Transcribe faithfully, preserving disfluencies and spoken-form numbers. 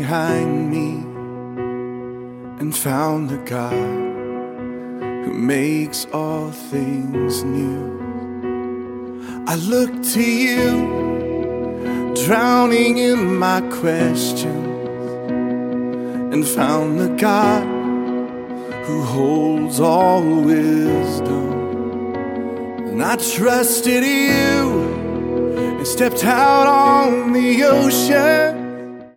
behind me and found the God who makes all things new. I look to you, drowning in my questions, and found the God who holds all wisdom. And I trusted you and stepped out on the ocean